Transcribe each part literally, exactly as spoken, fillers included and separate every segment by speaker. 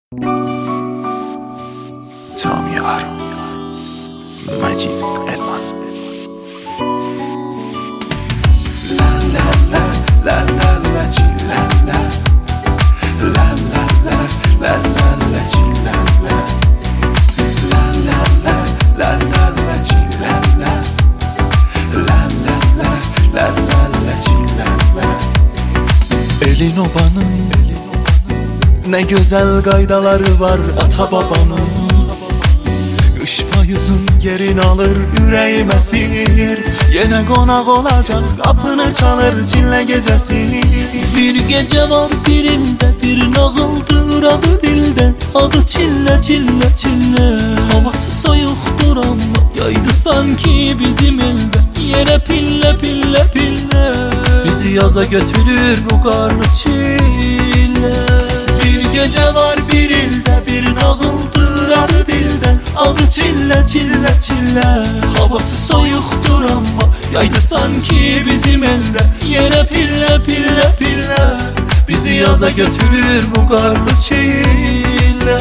Speaker 1: Tamyar Macit Elman. La la la la la la chi la la la la la la la la chi la la la la la la la la chi la la la la la la la la chi la la. Elin obanın ne güzel kaydaları var ata babanın. Kış payızın yerini alır yüreğime sinir. Yine konak olacak kapını çalır çille gecesi.
Speaker 2: Bir gece var birinde bir nağıldır adı dilde. Adı çille çille çille. Havası soyuktur ama yaydı sanki bizim elde. Yere pille pille pille. Bizi yaza götürür bu karlı çile.
Speaker 1: Bir gece var bir ilde bir nağıldır adı dilde. Adı çille çille çille. Havası soyuktur ama yaydı sanki bizim elde. Yere pille pille pille. Bizi yaza götürür bu karlı çile.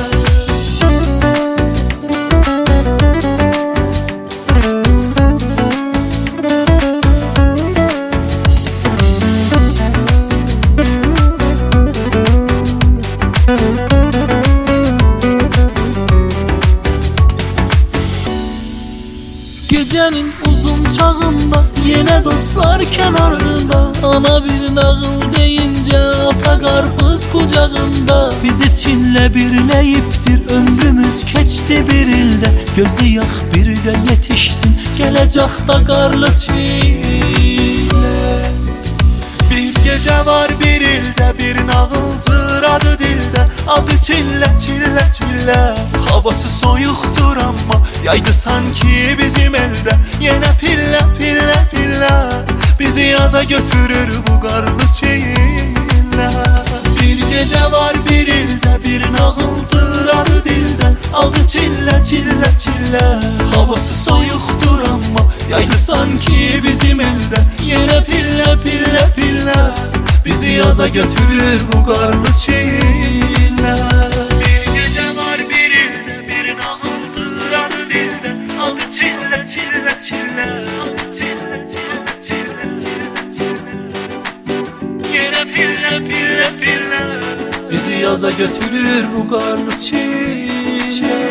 Speaker 2: Gecenin uzun çağında yine dostlar kenarında. Ana bir nağıl deyince ata karpuz kucağında. Bizi Çin'le birleyiptir ömrümüz keçti bir ilde. Gözlü yak bir de yetişsin gelecek da karlı Çin'le.
Speaker 1: Bir gece var bir ilde bir nağıldır adı dilde. Adı çille çille çille. Havası soyuktur ama yaydı sanki bizim elde. Yine pille pille pille. Bizi yaza götürür bu karlı çile. Bir gece var bir ilde bir nağıldır adı dilde. Adı çille çille çille. Havası soyuktur ama yaydı sanki bizim elde. Yine pille pille pille. Bizi yaza götürür bu karlı çile. Bir gece var bir ilde bir nağıldır adı dilde. Adı çille çille çille. Adı çille çille çille çille. Yine pille pille pille. Bizi yaza götürür bu karlı çile.